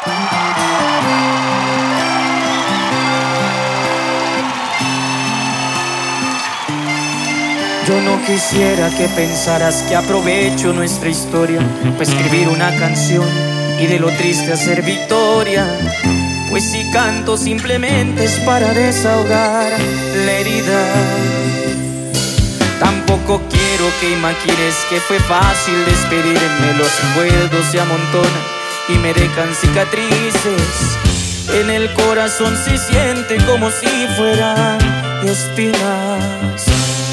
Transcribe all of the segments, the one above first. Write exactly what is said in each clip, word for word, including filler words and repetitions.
Yo no quisiera que pensaras que aprovecho nuestra historia para escribir una canción y de lo triste hacer victoria. Pues si canto simplemente es para desahogar la herida. Tampoco quiero que imagines que fue fácil despedirme. Los recuerdos se amontonan y me dejan cicatrices. En el corazón se siente como si fueran espinas.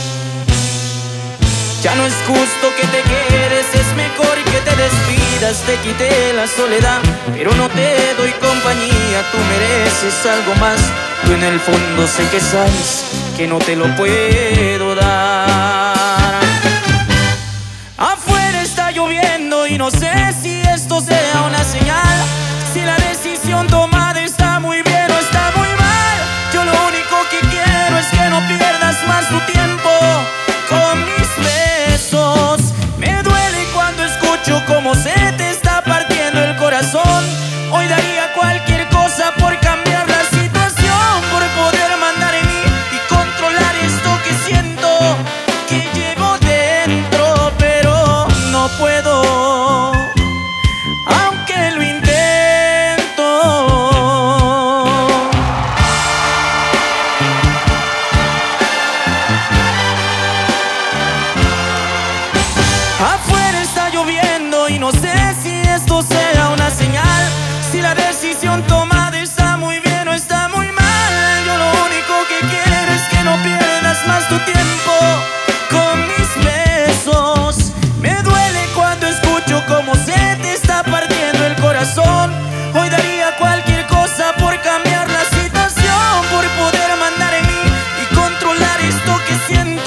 Ya no es justo que te quedes, es mejor que te despidas. Te quité la soledad, pero no te doy compañía. Tú mereces algo más, tú en el fondo sé que sabes que no te lo puedo dar. Afuera está lloviendo y no sé si esto sea una señal. Si la decisión tomada está muy bien o está muy mal. Yo lo único que quiero es que no pierdas más tu tiempo con mis besos. Me duele cuando escucho cómo se te está partiendo el corazón. Hoy daría cualquier cosa por cambiar la situación, por poder mandar en mí y controlar esto que siento, que llevo dentro, pero no puedo, aunque lo intento. Afuera está lloviendo y no sé si esto sea una señal. Si la decisión tomada está muy bien o está muy mal. Yo lo único que quiero es que no pierdas más tu tiempo con mis besos. Me duele cuando escucho cómo se te está partiendo el corazón. Hoy daría cualquier cosa por cambiar la situación, por poder mandar en mí y controlar esto que siento.